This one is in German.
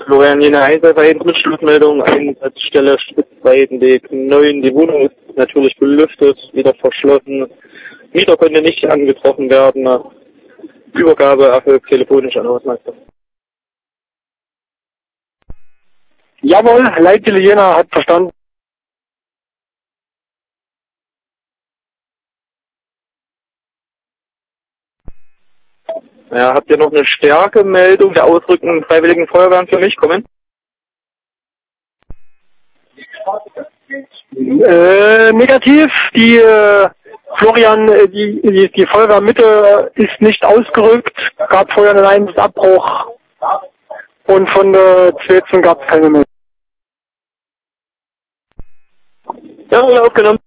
Florian, hier eine Einsatzverein mit Schlussmeldung, Einsatzstelle Spitzweidenweg 9. Die Wohnung ist natürlich belüftet, wieder verschlossen. Mieter konnte nicht angetroffen werden. Übergabe erfolgt telefonisch an Hausmeister. Jawohl, Leitstelle Jena hat verstanden. Ja, habt ihr noch eine Stärkemeldung der ausrückenden Freiwilligen Feuerwehren für mich? Kommen? Negativ. Die Florian, die Feuerwehrmitte ist nicht ausgerückt. Gab vorher einen Einsatzabbruch und von der Zwetzen gab es keine mehr. Ja, wurde aufgenommen.